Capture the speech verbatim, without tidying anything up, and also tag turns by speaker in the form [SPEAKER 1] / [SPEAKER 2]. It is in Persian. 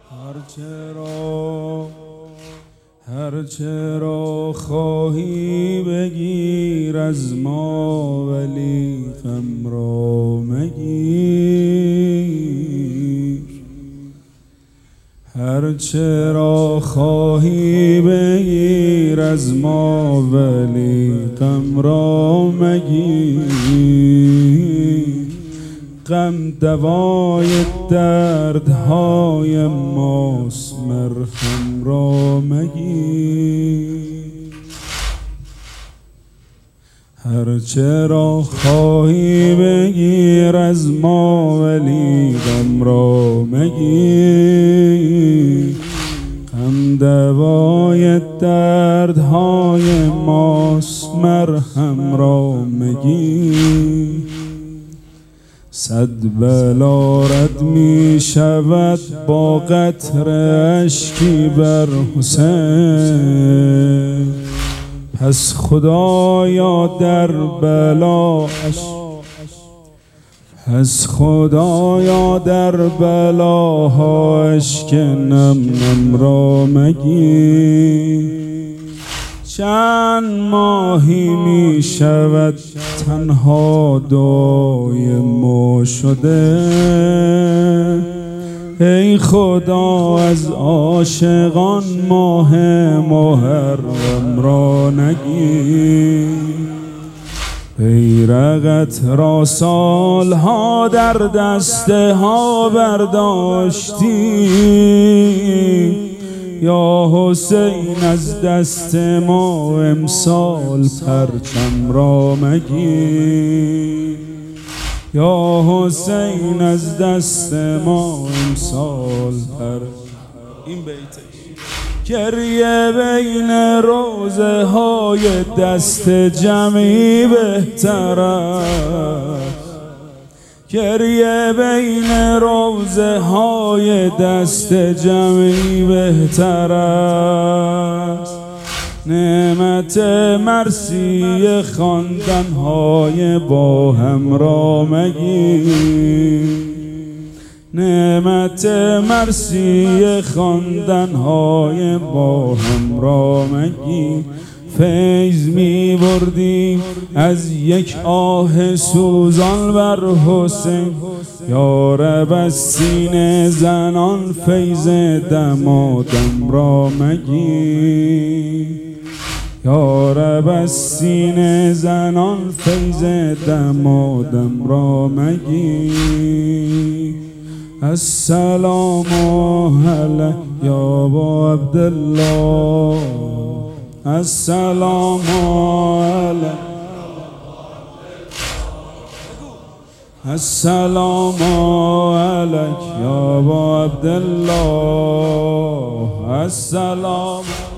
[SPEAKER 1] هرچه را هرچه را خواهی بگیر از ما، ولی غم را مگیر. هرچه را خواهی بگیر از ما، ولی غم را مگیر. غم دوای دردهای ماست، مرهم را مگیر. هرچه را خواهی بگیر از ما، ولی غم را مگیر. غم دوای دردهای ماست، مرهم را مگیر. صد بلا رد می شود با قطره اشکی بر حسین. پس خدایا در بلاش پس خدایا در بلاها اشک نم نم را مگیر. چند ماهی می شود تنها دعای ما شده، ای خدا از عاشقان ماه محرم را نگیر. بیرقت را سالها در دسته ها برداشتی، یا حسین از دست ما امسال پرچم را مگیر. یا حسین از دست ما امسال پرچم. این بیتش گریه بین روزه های دست جمعی بهتر است. گریه بین روزه های دست جمعی بهتر است. نعمت مرسی خواندن های با هم را مگیر. نعمت مرسی خواندن های با هم را مگیر. فیض می بردیم از یک آه سوزان بر حسین، یا رب از سینه زنان فیض دمادم را مگیر. یا رب از سینه زنان فیض دمادم را مگیر. السلام علیک یا ابا عبدالله. السلام علیک السلام علیک یا ابا عبدالله. السلام